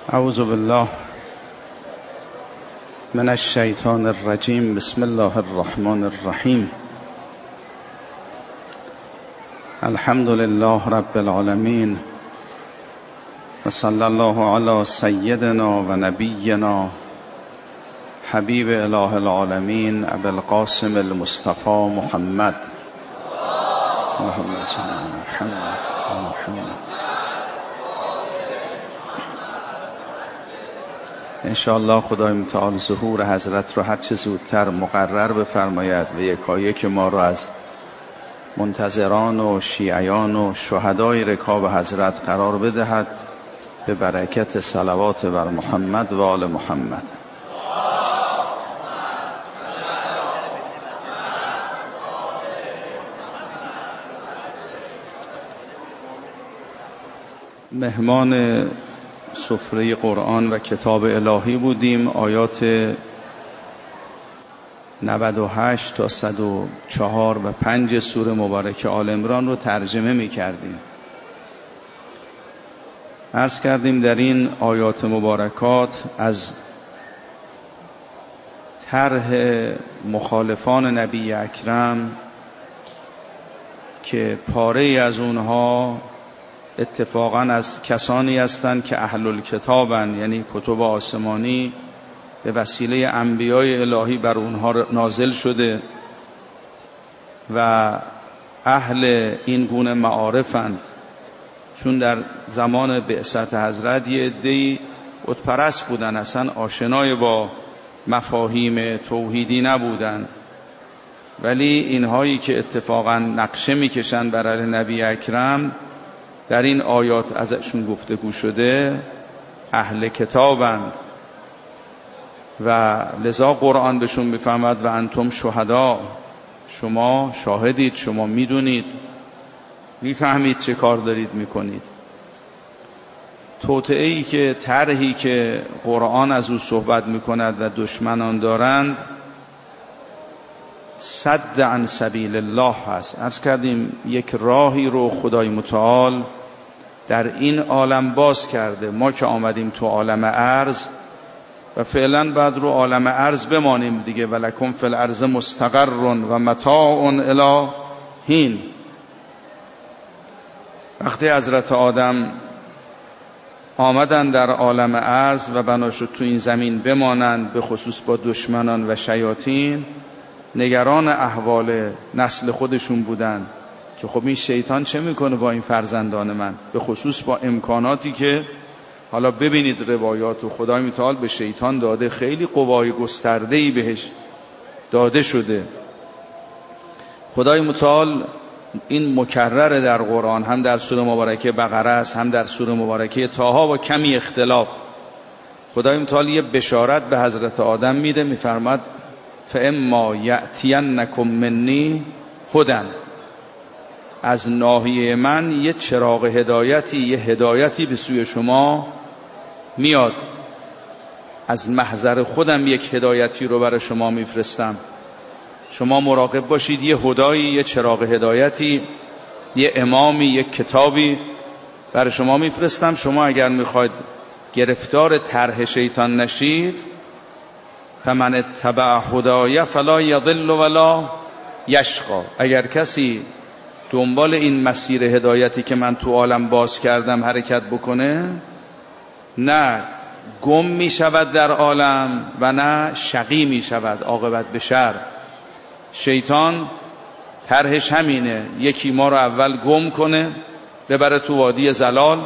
اعوذ بالله من الشیطان الرجیم. بسم الله الرحمن الرحیم. الحمد لله رب العالمین و صلی الله علی سیدنا و نبینا حبیب اله العالمین ابی القاسم المصطفى محمد. اللهم صل علی محمد. انشاءالله خدای متعال ظهور حضرت رو هر چه زودتر مقرر بفرماید و یکایک ما رو از منتظران و شیعیان و شهدای رکاب حضرت قرار بدهد به برکت صلوات بر محمد و آل محمد. مهمان سفره قرآن و کتاب الهی بودیم. آیات 98 تا 104 و 5 سوره مبارکه آل عمران رو ترجمه می کردیم. عرض کردیم در این آیات مبارکات از طرح مخالفان نبی اکرم که پاره از اونها اتفاقا از کسانی هستند که اهل الکتابن، یعنی کتب آسمانی به وسیله انبیای الهی بر اونها نازل شده و اهل این گونه معارفند. چون در زمان بعثت حضرت یه عده‌ای بت پرست بودن، اصلا آشنای با مفاهیم توحیدی نبودن، ولی اینهایی که اتفاقا نقشه میکشن برای نبی اکرم در این آیات ازشون گفتگو شده اهل کتابند و لذا قرآن بهشون میفهمد و انتم شهدا، شما شاهدید، شما میدونید، میفهمید چه کار دارید میکنید. توطئه‌ای که طرحی که قرآن از او صحبت میکند و دشمنان دارند صد عن سبیل الله هست. عرض کردیم یک راهی رو خدای متعال در این عالم باز کرده. ما که آمدیم تو عالم ارض و فعلا بعد رو عالم ارض بمانیم دیگه، ولکم فی الارض مستقر و متاع الی حین. وقتی حضرت آدم آمدن در عالم ارض و بنا شد تو این زمین بمانند، به خصوص با دشمنان و شیاطین، نگران احوال نسل خودشون بودن که خب این شیطان چه میکنه با این فرزندان من، به خصوص با امکاناتی که حالا ببینید روایات و خدای متعال به شیطان داده، خیلی قوای گسترده‌ای بهش داده شده. خدای متعال این مکرر در قرآن، هم در سوره مبارکه بقره است، هم در سوره مبارکه طه و کمی اختلاف. خدای متعال یه بشارت به حضرت آدم میده، میفرماد فاما یأتینکم منی هدی، از ناحیه من یه چراغ هدایتی، یه هدایتی به سوی شما میاد. از محضر خودم یک هدایتی رو برای شما میفرستم. شما مراقب باشید، یه هدایی، یه چراغ هدایتی، یه امامی، یک کتابی برای شما میفرستم. شما اگر میخواید گرفتار طرح شیطان نشید، فمن اتبع هدای فلا یضل ولا یشقی، اگر کسی دنبال این مسیر هدایتی که من تو عالم باز کردم حرکت بکنه، نه گم می شود در عالم و نه شقی می شود، عاقبت به شر. شیطان طرحش همینه، یکی ما رو اول گم کنه، ببره تو وادی ضلال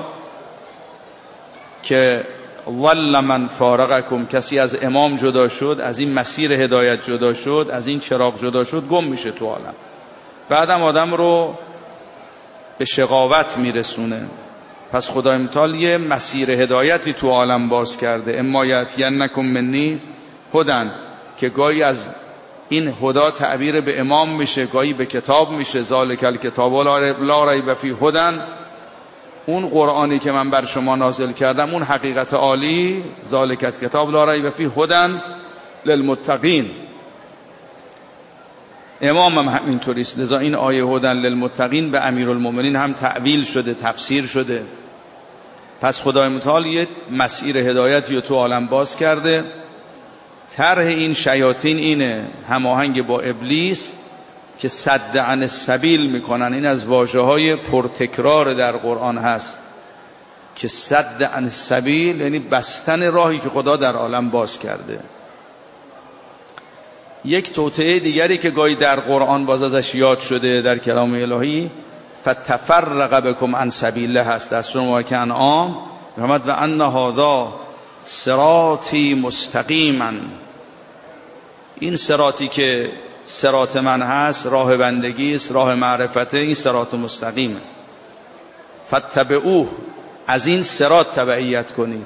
که ول من فارقکم، کسی از امام جدا شد، از این مسیر هدایت جدا شد، از این چراغ جدا شد، گم میشه تو عالم. بعدم آدم رو به شقاوت میرسونه. پس خدای متعال یه مسیر هدایتی تو عالم باز کرده. اما یأتینکم منی هدی، که گاهی از این هدا تعبیر به امام میشه، گاهی به کتاب میشه. ذالک الکتاب لا ریب فیه هدی، اون قرآنی که من بر شما نازل کردم، اون حقیقت عالی، ذالک الکتاب لا ریب فیه هدی للمتقین. امام هم همینطوریست. لذا این آیه هدی للمتقین به امیرالمومنین هم تعویل شده، تفسیر شده. پس خدای متعال یه مسیر هدایتی رو تو عالم باز کرده. طرح این شیاطین اینه، هماهنگ با ابلیس که صد عن السبیل میکنن. این از واژه‌های پرتکرار در قرآن هست که صد عن السبیل یعنی بستن راهی که خدا در عالم باز کرده. یک توطئه دیگری که گاهی در قرآن باز ازش یاد شده در کلام الهی، فتفرق بکم عن سبیله هست در سوره انعام، می‌فرماد و ان هذا صراطی مستقیما. این صراطی که صراط من هست راه بندگی است، راه معرفته، این صراط مستقیمه. فاتبعوه، از این صراط تبعیت کنید.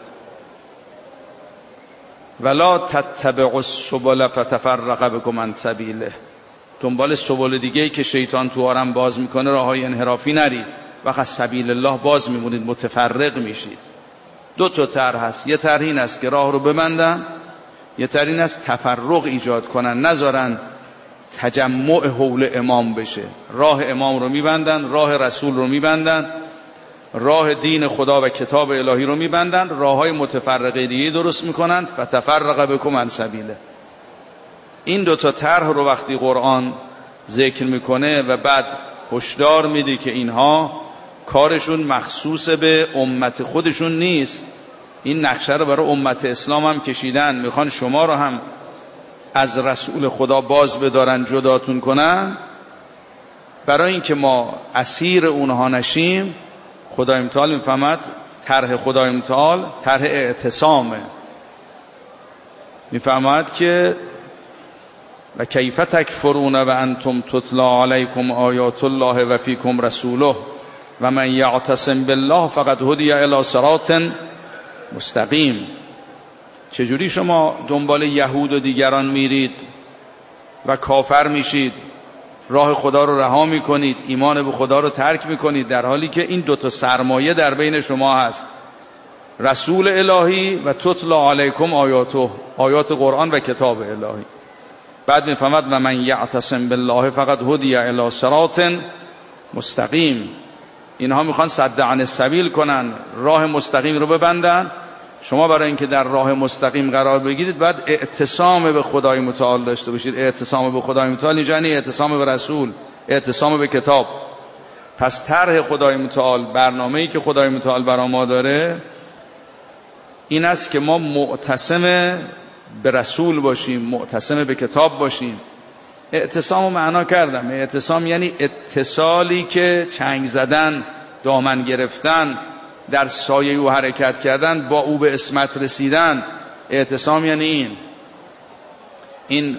ولا تتبعوا السبل فتفرق بكم عن سبیله، دنبال سبل دیگه‌ای که شیطان تو آرم باز میکنه راههای انحرافی نرید، وقت سبیل الله باز میمونید، متفرق میشید. دو تا طرح هست، یه طرح این است که راه رو ببندن، یه طرح این است تفرق ایجاد کنن، نذارن تجمع حول امام بشه. راه امام رو میبندن، راه رسول رو میبندن، راه دین خدا و کتاب الهی رو میبندن، راههای متفرقه دیگه درست میکنن. فتفرق بکم عن سبیله. این دو تا طرح رو وقتی قرآن ذکر میکنه و بعد هشدار میده که اینها کارشون مخصوص به امت خودشون نیست، این نقشه رو برای امت اسلام هم کشیدن، میخوان شما رو هم از رسول خدا باز بدارن، جداتون کنن. برای اینکه ما اسیر اونها نشیم، خدای متعال میفهمد طرح خدای متعال طرح اعتصامه. میفهمد که و کیف تکفرون و انتم تتلا علیکم آیات الله و فیکم رسوله و من یعتصم بالله فقد هدی الی صراط مستقیم. چجوری شما دنبال یهود و دیگران میرید و کافر میشید، راه خدا رو رها میکنید، ایمان به خدا رو ترک میکنید، در حالی که این دوتا سرمایه در بین شما هست، رسول الهی و تتلا علیکم آیاته، آیات قرآن و کتاب الهی. بعد میفهمد و من یعتصم بالله فقد هدی الی صراط مستقیم. اینها میخوان صد عن السبیل کنن، راه مستقیم رو ببندن. شما برای اینکه در راه مستقیم قرار بگیرید باید اعتصام به خدای متعال داشته باشید. اعتصام به خدای متعال یعنی اعتصام به رسول، اعتصام به کتاب. پس طرح خدای متعال، برنامه‌ای که خدای متعال برای ما داره این است که ما معتصم به رسول باشیم، معتصم به کتاب باشیم. اعتصام رو معنا کردم. اعتصام یعنی اتصالی که چنگ زدن، دامن گرفتن، در سایه او حرکت کردن، با او به عصمت رسیدن. اعتصام یعنی این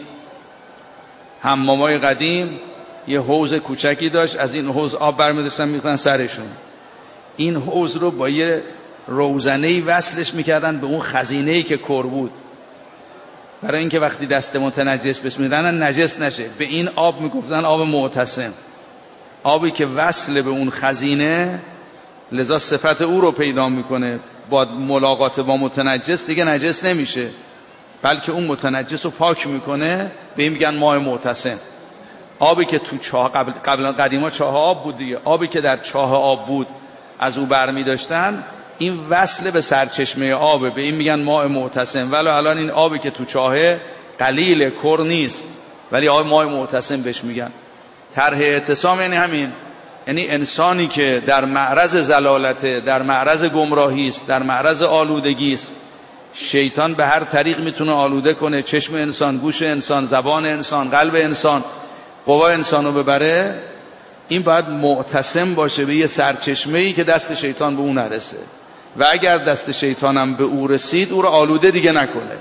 حمامای قدیم یه حوض کوچکی داشت، از این حوض آب برمی‌داشتن می‌ریختن سرشون. این حوض رو با یه روزنه‌ای وصلش می‌کردن به اون خزینه‌ای که کر بود، برای اینکه وقتی دست متنجس بهش می‌زنن نجس نشه. به این آب میگفتن آب معتصم، آبی که وصل به اون خزینه، لذا صفت او رو پیدا میکنه. با ملاقات با متنجس دیگه نجس نمیشه، بلکه اون متنجس رو پاک میکنه. به این میگن ماء معتصم. آبی که تو چاه، قبلا قدیما چاه آب بود دیگه، آبی که در چاه آب بود از او برمی داشتن، این وصل به سرچشمه آبه، به این میگن ماء معتصم. ولی الان این آبی که تو چاه قلیل کر نیست، ولی آب ماء معتصم بهش میگن. طرح اعتصام یعنی همین، یعنی انسانی که در معرض ضلالته، در معرض گمراهی است، در معرض آلودگی است، شیطان به هر طریق میتونه آلوده کنه، چشم انسان، گوش انسان، زبان انسان، قلب انسان، قوا انسانو ببره. این باید معتصم باشه به یه سرچشمه‌ای که دست شیطان به اون نرسه، و اگر دست شیطانم به او رسید او رو آلوده دیگه نکنه،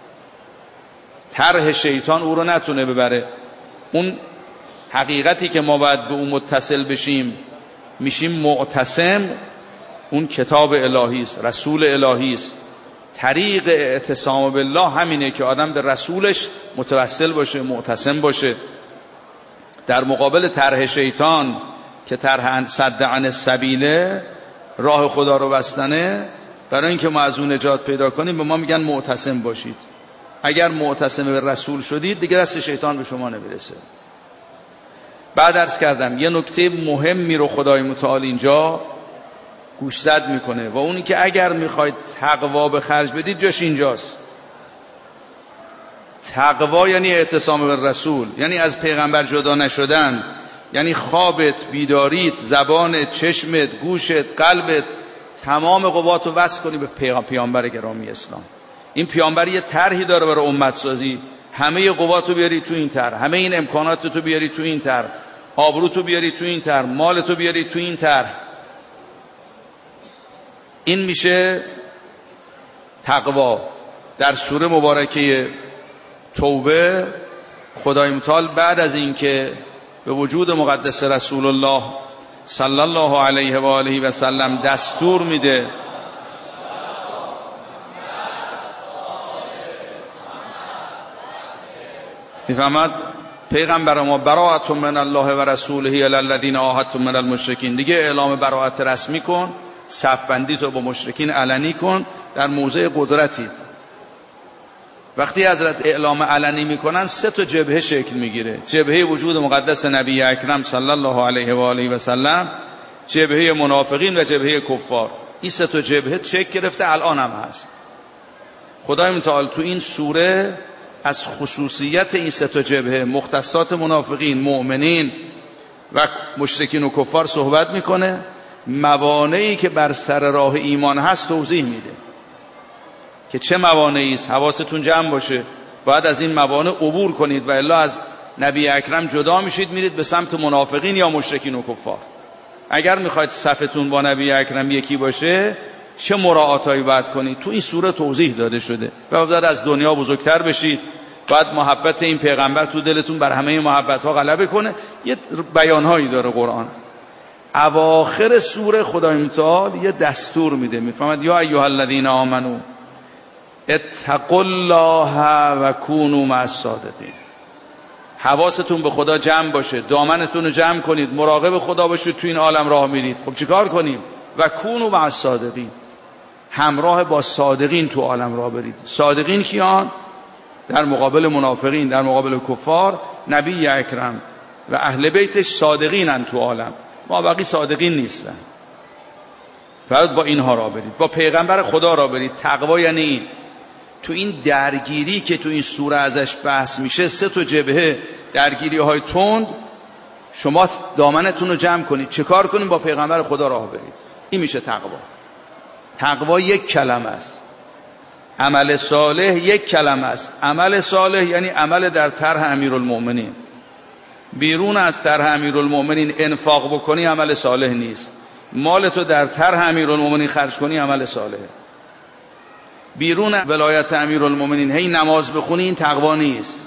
طرح شیطان او رو نتونه ببره. اون حقیقتی که ما باید به اون متصل بشیم، میشیم معتصم. اون کتاب الهی است، رسول الهی است. طریق اعتصام بالله همینه که آدم به رسولش متوسل باشه، معتصم باشه. در مقابل طرح شیطان که طرح صد عن السبیله، راه خدا رو بستنه، برای اینکه ما از اون نجات پیدا کنیم به ما میگن معتصم باشید. اگر معتصم به رسول شدید دیگه دست شیطان به شما نمیرسه. بعد عرض کردم یه نکته مهمی رو خدای متعال اینجا گوشزد میکنه. و اونی که اگر میخواید تقوا به خرج بدید جاش اینجاست. تقوا یعنی اعتصام به رسول، یعنی از پیغمبر جدا نشدن، یعنی خوابت، بیداریت، زبانت، چشمت، گوشت، قلبت، تمام قواتو وصل کنی به پیامبر گرامی اسلام. این پیامبر یه طرحی داره برای امت سازی، همه قواتو بیاری تو این طرح، همه این امکاناتتو بیاری تو این طرح، آبروتو بیاری تو این طرح، مالتو بیاری تو این طرح. این میشه تقوا. در سوره مبارکه توبه خدای متعال بعد از اینکه به وجود مقدس رسول الله صلی الله علیه و آله و سلم دستور میده میفهمد پیغمبر ما براءت من الله و رسوله الی الذین عاهدتم من المشرکین، دیگه اعلام براءت رسمی کن، صف بندی تو با مشرکین علنی کن، در موضع قدرتید. وقتی حضرت اعلام علنی میکنن 3 جبهه شکل میگیره. جبهه وجود مقدس نبی اکرم صلی الله علیه و آله و سلم، جبهه منافقین و جبهه کفار. این 3 جبهه شکل گرفته، الان هم هست. خدای متعال تو این سوره از خصوصیت این 3 جبهه، مختصات منافقین، مؤمنین و مشرکین و کفار صحبت میکنه. موانعی که بر سر راه ایمان هست توضیح میده که چه موانعی است. حواستون جمع باشه، باید از این موانع عبور کنید و الا از نبی اکرم جدا میشید، میرید به سمت منافقین یا مشرکین و کفار. اگر میخواید صفتون با نبی اکرم یکی باشه چه مراعاتایی باید کنید تو این سوره توضیح داده شده. و باید از دنیا بزرگتر بشید، باید محبت این پیغمبر تو دلتون بر همه محبت ها غلبه کنه. یه بیانهایی داره قرآن. اواخر سوره خدای متعال یه دستور میده، میفهمد یا ایها الذین آمنو اتقوا الله و کونوا مع الصادقین. حواستون به خدا جمع باشه، دامنتون رو جمع کنید، مراقب خدا باشید، تو این عالم راه میرید. خب چیکار کنیم؟ و کونوا مع الصادقین، همراه با صادقین تو عالم راه برید. صادقین کیان؟ در مقابل منافقین، در مقابل کفار نبی اکرم و اهل بیتش صادقینن تو عالم، ما بقی صادقین نیستن. باید با اینها راه برید، با پیغمبر خدا راه برید. تقوا یعنی این. تو این درگیری که تو این سوره ازش بحث میشه 3 جبهه، درگیری های تند، شما دامنتون رو جمع کنید، چه کار کنید؟ با پیغمبر خدا راه برید. این میشه تقوا. تقوا یک کلمه است، عمل صالح یک کلمه است. عمل صالح یعنی عمل در طرح امیرالمؤمنین. بیرون از طرح امیرالمؤمنین انفاق بکنی عمل صالح نیست. مالتو در طرح امیرالمؤمنین خرج کنی عمل صالحه. بیرون ولایت امیرالمؤمنین هی نماز بخونی این تقوا نیست.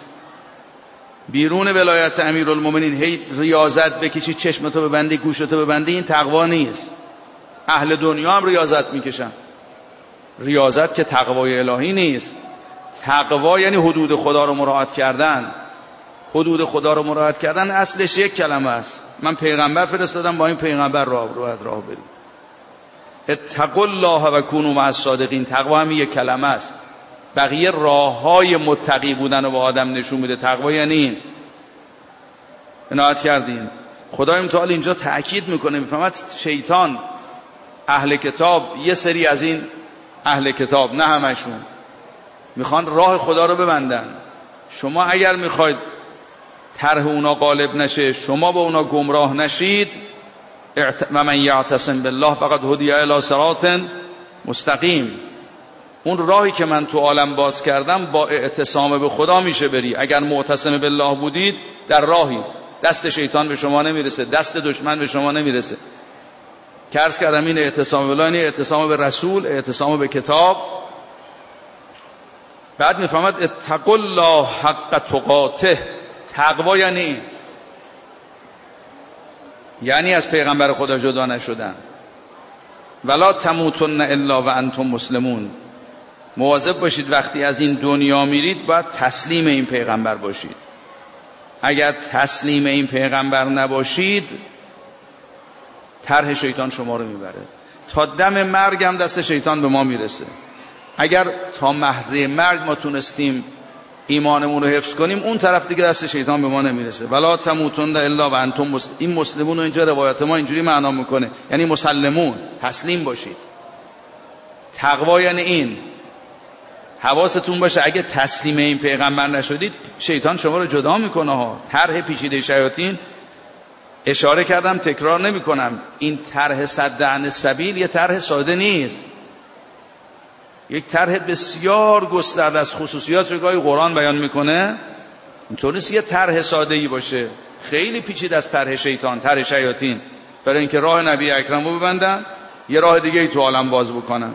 بیرون ولایت امیرالمؤمنین هی ریاضت بکشی، چشمتو ببندی، گوشتو ببندی، این تقوا نیست. اهل دنیا هم ریاضت میکشن، ریاضت که تقوای الهی نیست. تقوا یعنی حدود خدا رو مراعات کردن. حدود خدا رو مراعات کردن اصلش یک کلمه است. من پیغمبر فرستادم، با این پیغمبر راه بریم. اتقوا الله و کونوا مع الصادقین. تقوا هم یک کلمه است، بقیه راههای متقی بودن رو به آدم نشون میده. تقوا یعنی این. عنایت کردین خدای متعال اینجا تأکید میکنه، میفهمد شیطان، اهل کتاب، یه سری از این اهل کتاب، نه همشون، میخوان راه خدا رو ببندن. شما اگر میخواید طرح اونا غالب نشه، شما با اونا گمراه نشید، و من یعتصم بالله فقد هدی الی صراط مستقیم. اون راهی که من تو عالم باز کردم با اعتصام به خدا میشه بری. اگر معتصم بالله بودید در راهید، دست شیطان به شما نمیرسه، دست دشمن به شما نمیرسه. که عرض کردم این اعتصام بالله یعنی اعتصام به رسول، اعتصام به کتاب. بعد میفهمد اتقوا الله حق تقاته. تقوا یعنی از پیغمبر خدا جدا نشدن. ولا تموتن الا و انتم مسلمون. مواظب باشید وقتی از این دنیا میرید باید تسلیم این پیغمبر باشید. اگر تسلیم این پیغمبر نباشید طرح شیطان شما رو میبره. تا دم مرگ هم دست شیطان به ما میرسه. اگر تا محضه مرگ ما تونستیم ایمانمون رو حفظ کنیم، اون طرف دیگه دست شیطان به ما نمیرسه. ولا تموتن الا و انتم این مسلمون رو اینجا روایت ما اینجوری معنا میکنه، یعنی مسلمون، تسلیم باشید. تقوا یعنی این. حواستون باشه اگه تسلیم این پیغمبر نشدید شیطان شما رو جدا میکنه ها. طرح پیچیده شیاطین، اشاره کردم تکرار نمیکنم، این طرح صد عن السبیل یه طرح ساده نیست، یک طرح بسیار گسترده از خصوصیات رو گاهی قرآن بیان میکنه. اینطور نیست یه طرح ساده‌ای باشه، خیلی پیچیده از طرح شیطان، طرح شیاطین، برای اینکه راه نبی اکرم رو ببندن، یه راه دیگه ای تو عالم باز بکنن.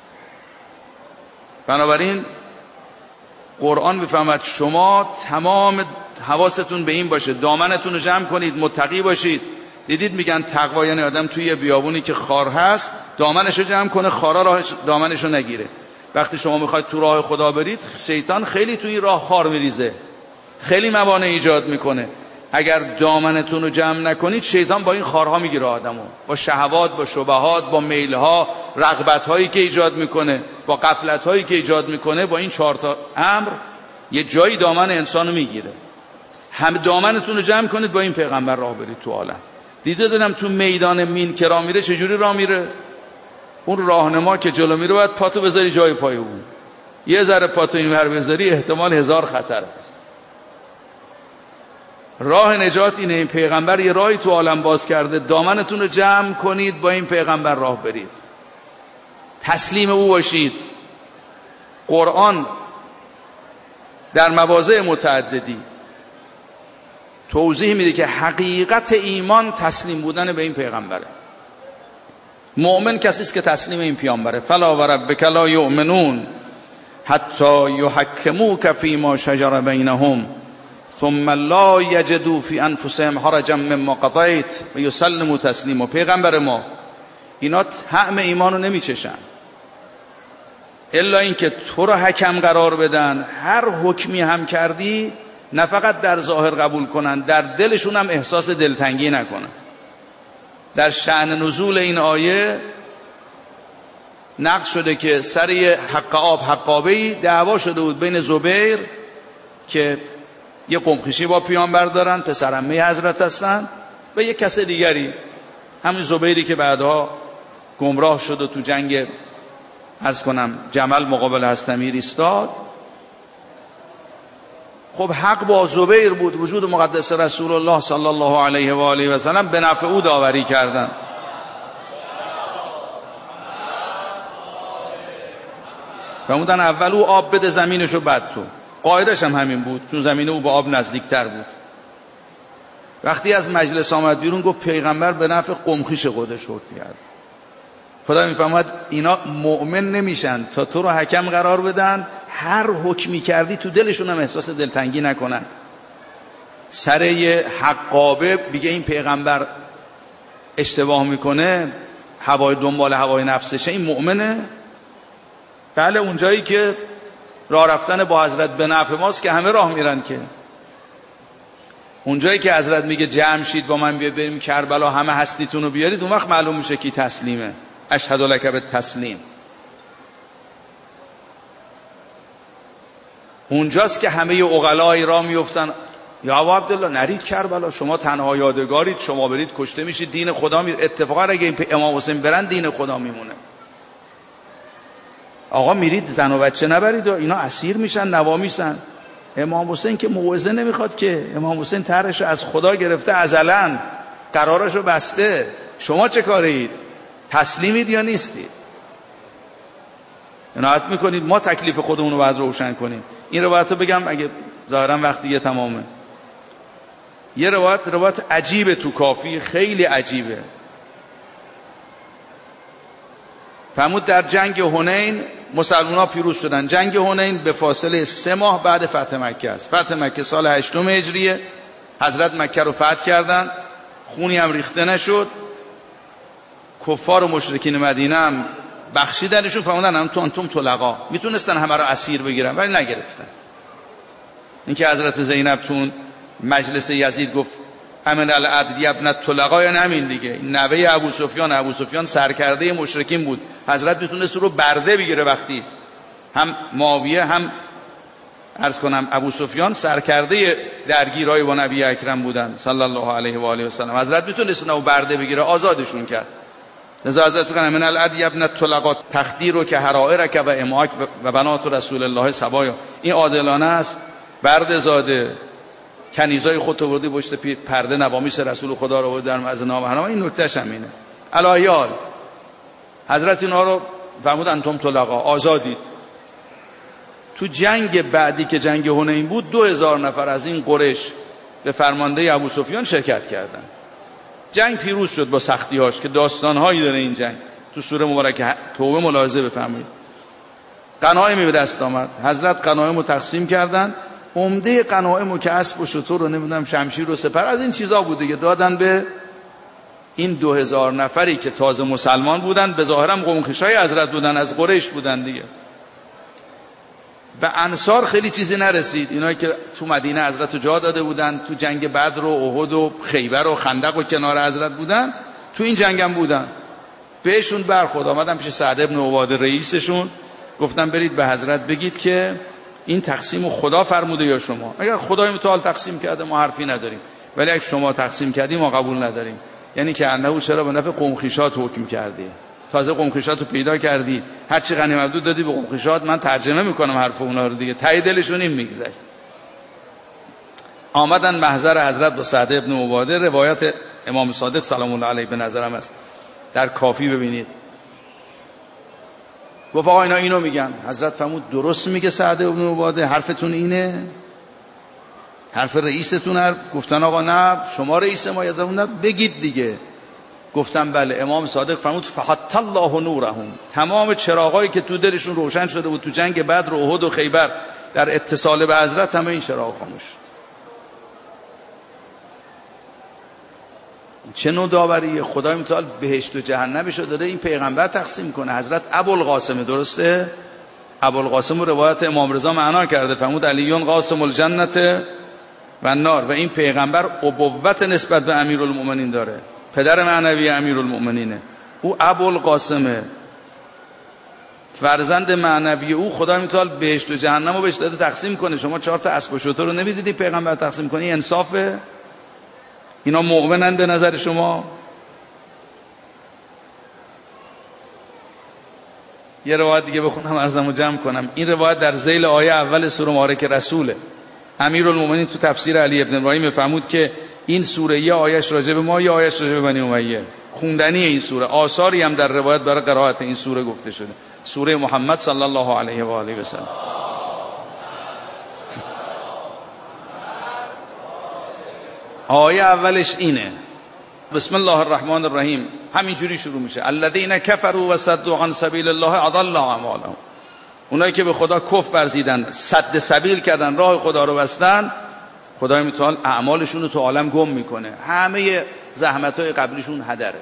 بنابراین قرآن بفهمد شما تمام حواستون به این باشه، دامنتون رو جمع کنید، متقی باشید. دیدید میگن تقوا یعنی آدم توی بیابونی که خار هست دامنش رو جمع کنه، خارا دامنش رو نگیره. وقتی شما میخواید تو راه خدا برید، شیطان خیلی توی راه خار میریزه، خیلی موانع ایجاد میکنه. اگر دامنتون رو جمع نکنید شیطان با این خارها میگیره آدمو، با شهوات، با شبهات، با میلها، رغبت‌هایی که ایجاد میکنه، با غفلت‌هایی که ایجاد میکنه، با این 4 تا امر یه جایی دامن انسانو میگیره. هم دامنتون رو جمع کنید با این پیغمبر راه برید تو عالم. دیده دادم تو میدان مین که راه میره چجوری راه میره؟ اون راهنما که جلو میره باید پاتو بذاری جای پای اون، یه ذره پاتو اینور بذاری احتمال 1000 خطر است. راه نجات اینه، این پیغمبر یه راهی تو عالم باز کرده، دامنتون رو جمع کنید با این پیغمبر راه برید، تسلیم او باشید. قرآن در مواضع متعددی توضیح میده که حقیقت ایمان تسلیم بودن به این پیغمبره. مؤمن کسی است که تسلیم این پیامبره. فلا و ربک لا یؤمنون حتی یحکموک فیما شجر بینهم ثم لا یجدوا فی انفسهم حرجا مما قضیت و یسلموا تسلیما. پیغمبر ما اینا طعم ایمان رو نمیچشن الا اینکه تو رو حکم قرار بدن، هر حکمی هم کردی نه فقط در ظاهر قبول کنن، در دلشون هم احساس دلتنگی نکنن. در شأن نزول این آیه نقل شده که سر حق آب حقابه‌ای دعوا شده بود بین زبیر که یه قمخیشی با پیامبر دارن، پسر عمه حضرت هستن، و یه کس دیگری، همین زبیری که بعدها گمراه شد و تو جنگ عرض کنم جمل مقابل هستمیر ایستاد. خب حق با زبیر بود، وجود مقدس رسول الله صلی الله علیه و آله و سلم به نفع او داوری کردن. فرمودن اول او آب بده زمینشو بعد تو. قاعدش هم همین بود، چون زمین او با آب نزدیکتر بود. وقتی از مجلس آمد بیرون گفت پیغمبر به نفع قمخیش خودش شد کرد. خدا میفهمد اینا مؤمن نمیشن تا تو رو حکم قرار بدن، هر حکمی کردی تو دلشون هم احساس دلتنگی نکنن. سر یه حقابه بگه این پیغمبر اشتباه میکنه، هوای دنبال هوای نفسشه، این مؤمنه؟ بله، اونجایی که راه رفتن با حضرت به نفع ماست که همه راه میرن. که اونجایی که حضرت میگه جمع شید با من بیاید بریم کربلا، همه هستیتون رو بیارید، اون وقت معلوم میشه کی تسلیمه. اشهد لک بالتسلیم. اونجاست که همه عقلای را میفتن یا ابو عبدالله نرید کربلا، شما تنها یادگارید، شما برید کشته میشید، دین خدا میره. اتفاقا اگه امام حسین برن دین خدا میمونه. آقا میرید زن و بچه نبرید و اینا اسیر میشن، نوا میشن. امام حسین که موعظه نمیخواد، که امام حسین طرحشو از خدا گرفته، ازلن قرارشو بسته. شما چه کارید؟ تسلیمید یا نیستید؟ عنایت میکنید ما تکلیف خودمون رو باید روشن کنیم. این روایت رو بگم اگه ظاهرا وقت دیگه تمامه. یه روایت عجیبه تو کافی، خیلی عجیبه. فرمود در جنگ حنین مسلمان‌ها پیروز شدن. جنگ حنین به فاصله 3 ماه بعد فتح مکه است. فتح مکه سال 8 هجریه. حضرت مکه رو فتح کردن، خونی هم ریخته نشد. کفار و مشرکین مدینه هم بخشیدنشون، فرمودن انتم طلقا، میتونستن همه رو اسیر بگیرن ولی نگرفتن. اینکه حضرت زینب تون مجلس یزید گفت امن العدل ابن طلقا، یعنی همین دیگه، این نوه ابو سفیان سرکرده مشرکین بود. حضرت میتونست رو برده بگیره. وقتی هم معاویه هم عرض کنم ابو سفیان سرکرده درگیرای با نبی اکرم بودن صلی الله علیه و آله و سلم. حضرت میتونست اونو برده بگیره، آزادشون کرد. لذا حضرت فرمودن من العدی ابن الطلقات تخدیر که حرائرک و اماک و بنات رسول الله سبایا. این عادلانه است، برده زاده، کنیزای خودت آوردی پشت پرده نوامیس رسول خدا رو آورد در معرض نامحرم. این نکتهش هم اینه. الایال حضرت اینا رو فرمود انتم طلقا، آزادید. تو جنگ بعدی که جنگ حنین بود 2000 نفر از این قریش به فرمانده ابو سفیان شرکت کردن. جنگ پیروز شد با سختی‌هاش که داستان‌هایی داره این جنگ. تو سوره مبارکه توبه ملاحظه بفرمایید. غنایمی به دست آمد. حضرت غنایم رو تقسیم کردن. عمده غنایم که اسب و شتر رو نمیدونم شمشیر و سپر از این چیزا بود دیگه، دادن به این 2000 نفری که تازه مسلمان بودن، به ظاهر هم قوم خویشای حضرت بودن، از قریش بودن دیگه. و انصار خیلی چیزی نرسید. اینایی که تو مدینه حضرت رو جا داده بودن، تو جنگ بدر و احد و خیبر و خندق و کنار حضرت بودن، تو این جنگ هم بودن. بهشون برخورد. آمدن پیش سعد ابن عباده رئیسشون، گفتن برید به حضرت بگید که این تقسیم خدا فرموده یا شما؟ اگر خدای متعال تقسیم کرده ما حرفی نداریم، ولی اگه شما تقسیم کردی ما قبول نداریم. یعنی که انه چرا به نفع قوم خویشات حکم کردی، تازه قوم خویشات رو پیدا کردی، هر چی غنیمت بود دادی به قوم خویشات. من ترجمه میکنم حرف اونا رو دیگه، ته دلشون این میگذشت. آمدن محضر حضرت با سعد ابن عباده. روایت امام صادق سلام الله علیه به نظرم است، در کافی ببینید. گفت آقا اینا اینو میگن. حضرت فرمود درست میگه سعد ابن عباده، حرفتون اینه؟ حرف رئیستون؟ گفتن آقا نه شما رئیس ما، یزمون بگید دیگه. گفتم بله. امام صادق فرمود فحط الله نورهم، تمام چراغایی که تو دلشون روشن شده بود تو جنگ بدر و احد و خیبر در اتصال به حضرت، همه این چراغ خاموش. چه نوع داوریه؟ خدای متعال بهشت و جهنمشو داره این پیغمبر تقسیم کنه. حضرت ابوالقاسم، درسته؟ ابوالقاسم رو روایت امام رضا معنا کرده، فرمود علیون قاسم الجنت و النار. و این پیغمبر ابوت نسبت به امیرالمومنین داره، پدر معنوی امیرالمومنینه. او ابوالقاسمه، فرزند معنوی او. خدای متعال بهشت و جهنم رو بهش داده تقسیم کنه. شما 4 تا اسب و شتر رو نمیدیدی پیغمبر تقسیم کنی؟ انصافه؟ اینا مؤمنن به نظر شما؟ یه روایت دیگه بخونم عرضمو جمع کنم. این روایت در ذیل آیه اول سوره مبارک رسوله. امیرالمومنین تو تفسیر علی ابن ابراهیم فرمود که این سوره یه آیش راجع به ما، یه آیش راجع به بنی امیه. خوندنی این سوره، آثاری هم در روایت برای قرائت این سوره گفته شده. سوره محمد صلی الله علیه و آله و سلم. آیه اولش اینه، بسم الله الرحمن الرحیم، همینجوری شروع میشه. الذین کفروا و صدوا عن سبیل الله اضل اعمالهم. اونایی که به خدا کفر ورزیدن، سد سبیل کردن، راه خدا رو بستن، خدای متعال اعمالشون رو تو عالم گم میکنه. همه زحمت‌های قبلیشون هدره.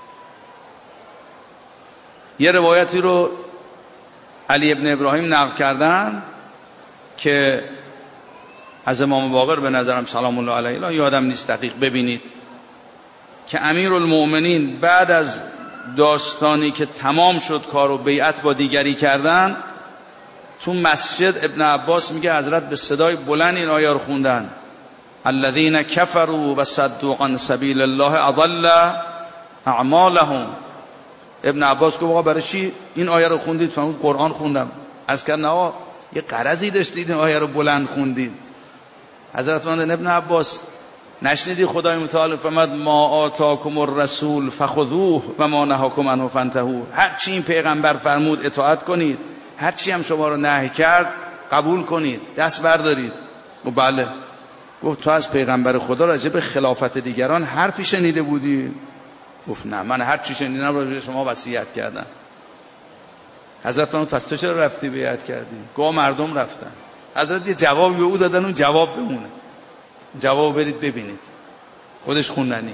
یه روایتی رو علی ابن ابراهیم نقل کردن که از امام باقر به نظرم سلام الله علیه، یادم نیست دقیق، ببینید که امیرالمومنین بعد از داستانی که تمام شد کار و بیعت با دیگری کردن، تو مسجد ابن عباس میگه حضرت به صدای بلند این آیه رو خوندن، الذین کفروا و صدوا عن سبیل الله اضل اعمالهم. ابن عباس گفت آقا برای چی این آیه رو خوندید؟ فرمود قرآن خوندم. عرض کردن آقا یه غرضی داشتید این آیه رو بلند خوندید؟ حضرت فرمودن ابن عباس نشنیدی خدای متعال فرمود ما آتاکم الرسول فخذوه و ما نهاکم عنه فانتهوا. هر چی این پیغمبر فرمود اطاعت کنید، هر چی هم شما رو نهی کرد قبول کنید، دست بردارید. و بله. گفت تو از پیغمبر خدا راجع به خلافت دیگران حرفی شنیده بودی؟ گفت نه، من هر چی شنیدم راجع به شما وصیت کردم. حضرت فرمود پس تو چرا رفتی بیعت کردی؟ گفت مردم رفتن. حضرت یه جوابی به او دادن، اون جواب بمونه، جواب برید ببینید، خودش خوندنیه.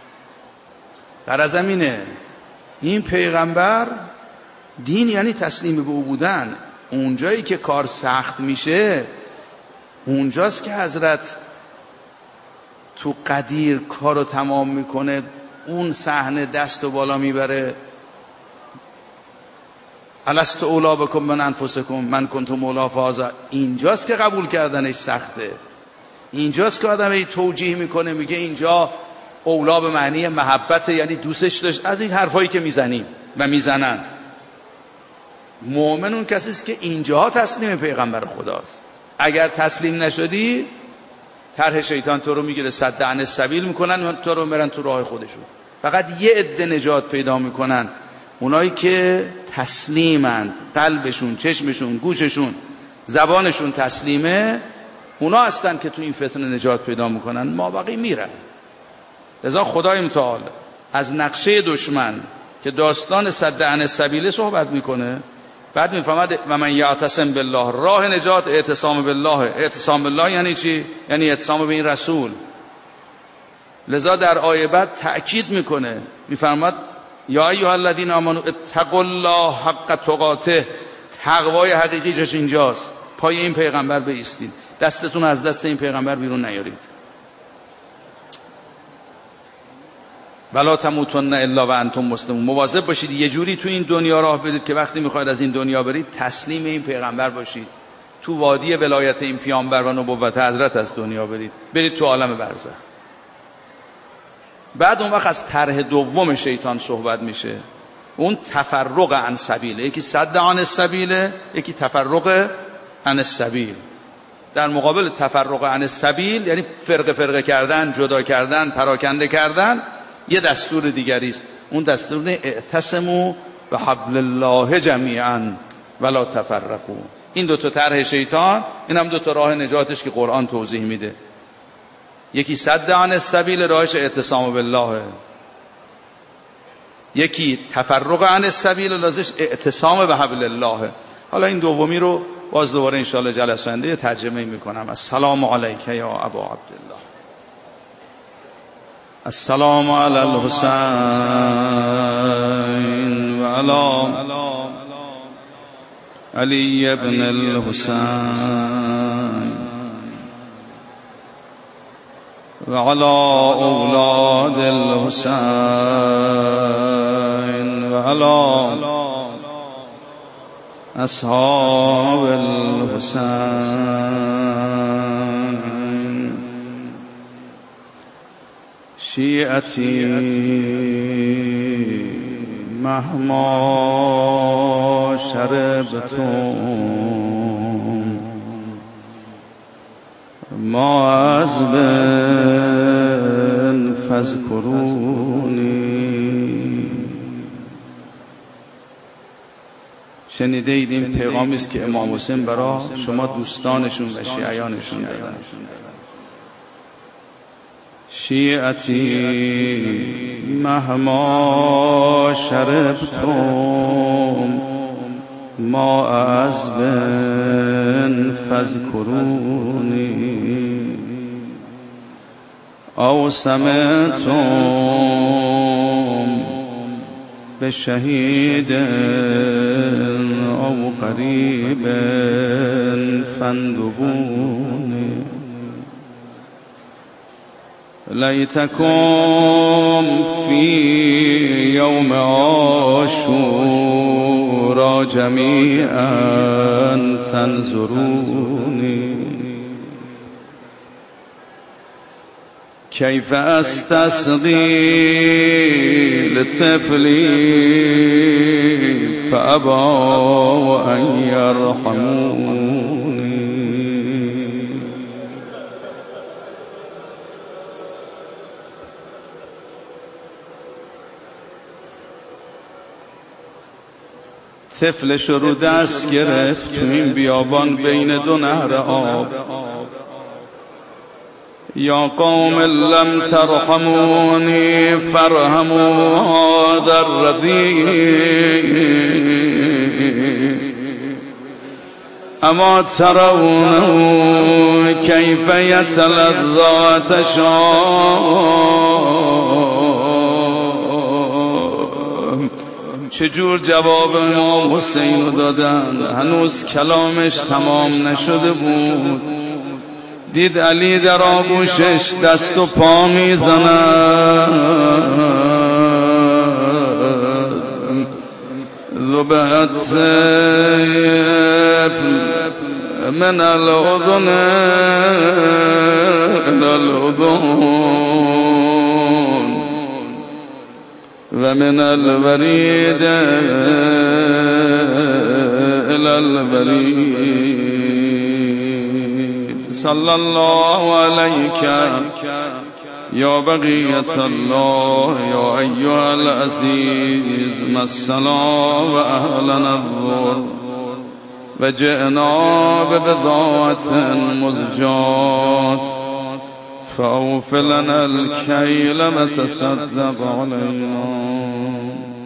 غرضم اینه این پیغمبر دین یعنی تسلیم به او بودن. اونجایی که کار سخت میشه اونجاست که حضرت تو قدیر کارو تمام میکنه، اون صحنه دست و بالا میبره. الست اولا بکم من انفسکم من کنتم مولا فازا. اینجاست که قبول کردنش سخته. اینجاست که آدم توجیه میکنه میگه اینجا اولا به معنی محبت، یعنی دوستش داشت. از این حرفایی که میزنیم و میزنن. مؤمن اون کسی است که اینجاها تسلیم پیغمبر خداست. اگر تسلیم نشدی طرح شیطان تو رو میگیره، صد عن السبیل میکنن، تو رو میرن تو راه خودشون. فقط یه عده نجات پیدا میکنن، اونایی که تسلیمند، قلبشون، چشمشون، گوششون، زبانشون تسلیمه، اونا هستن که تو این فتنه نجات پیدا میکنن. ما بقیه میرن. لذا خدای متعال از نقشه دشمن که داستان صد عن السبیل صحبت میکنه، بعد میفهمد و من یعتصم بالله، راه نجات اعتصام بالله. اعتصام بالله یعنی چی؟ یعنی اعتصام به این رسول. لذا در آیه بعد تأکید میکنه، میفرماد یا ایها الذین آمنوا اتقوا الله حق تقاته. تقوای حقیقی جاش اینجاست. پای این پیغمبر بایستید، دستتون از دست این پیغمبر بیرون نیارید. ولا تموتن الا و انتم مسلمون. مواظب باشید یه جوری تو این دنیا راه برید که وقتی میخواید از این دنیا برید تسلیم این پیغمبر باشید. تو وادی ولایت این پیامبر و نبوت حضرت از دنیا برید تو عالم برزخ. بعد اون وقت از طرح دوم شیطان صحبت میشه، اون تفرق عن سبیل. یکی صد عن السبیل، یکی تفرق عن السبیل. در مقابل تفرق عن السبیل یعنی فرقه کردن، جدا کردن، پراکنده کردن، یه دستور دیگری است. اون دستور اعتصموا بحبل الله جمیعا ولا تفرقوا. این دو تا طرح شیطان، این هم دو تا راه نجاتش که قرآن توضیح میده. یکی صد عن السبیل، راهش اعتصام بالله. یکی تفرق عن السبیل، لازمش اعتصام به حبل الله. حالا این دومی رو باز دوباره انشاءالله جلسه آینده ترجمه میکنم. السلام علیک یا ابا عبدالله. السلام علی الحسین و علی علی ابن الحسین و علی اولاد الحسین و علی اصحاب الحسین. شیعتی مهما شربتم ما از بن فذکرونی. شنیده اید این پیغامی است که امام حسین برای شما دوستانشون و شیعیانشون دادن. شیعتی مهما شربتم ما از بن فذکرونی او سمعتم بشهید او قریب فاندبونی. لیتکم فی یوم عاشورا جمیعا تنظرونی کیف استسقی لطفلی فابوا ان یرحمونی. طفلش رو دست گرفت تو این بیابان بین دو نهر آب. یا قوم لم ترحمونی فرحموا هذا الرضیع اما ترونه کیف یتلذا تشام. چجور جواب امام حسین رو دادن، هنوز کلامش تمام نشده بود. دید علی در آغوشش دست و پا میزند. به الطفل من الأذن إلى الأذن ومن الوريد إلى الوريد صلى الله عليك يا بقية الله يا أيها العزيز مسنا وأهلنا الضر وجئنا ببضاعة مزجاة فأوف لنا الكيل وتصدق علينا